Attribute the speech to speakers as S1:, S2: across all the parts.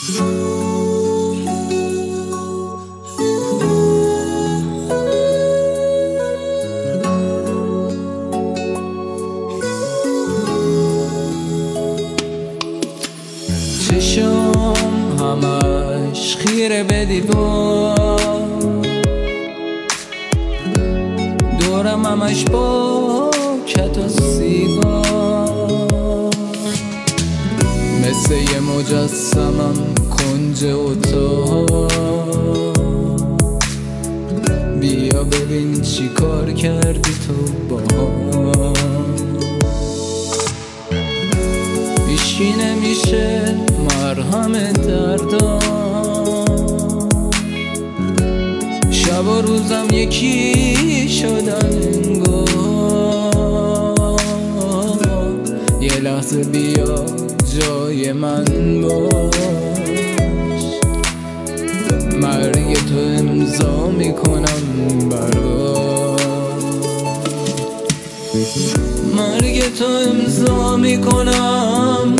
S1: چشم همش خیره به دیوار، دورم همش با کت و سیگار، مثل یه مجسمم کنج اتاق. بیا ببین چی کار کردی تو باهام. هیچکی نمیشه مرهم دردام، شب و روزم یکی شدن انگار. یه لحظه بیا جای من باش، مرگ تو امضا میکنم برات، مرگ تو امضا میکنم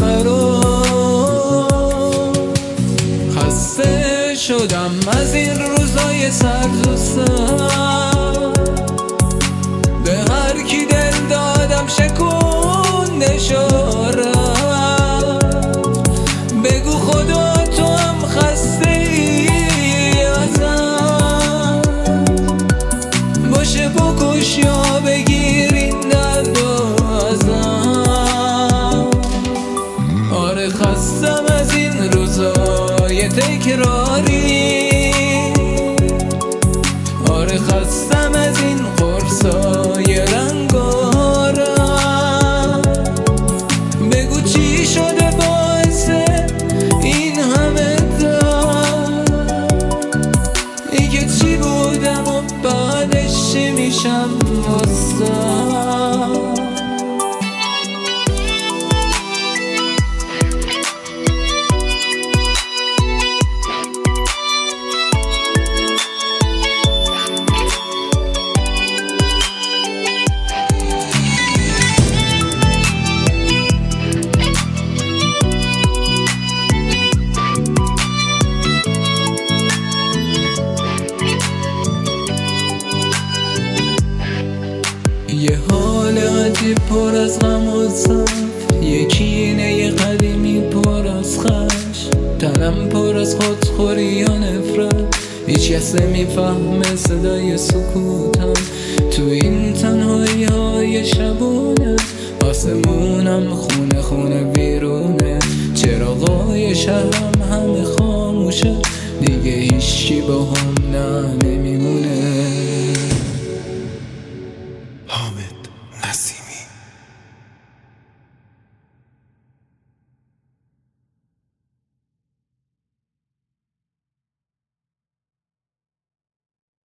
S1: برات. خسته شدم از این روزای سرد و سرد، به هر کی دل دادم شکونده شارد. بگو خدا تو هم خسته ای ازم، باشه بکش یا بگیر این درد ازم. آره خستم از این روزای تکراری، آره خستم از این قرصای رنگارم. بگو چی شده باعث این همه درد، دیگه چی بودم و بعدش چی میشم واسم. یه حال عجیب پر از غم و صف، یه کینه قدیمی پر از خش، تنم پر از خودخوری و نفرت. هیچ کس نمیفهمه صدای سکوتم تو این تنهایی های شبونه. آسمونم خونه خونه بیرونه، چراغای شهرم همه خاموشه. دیگه هیچی با هم نه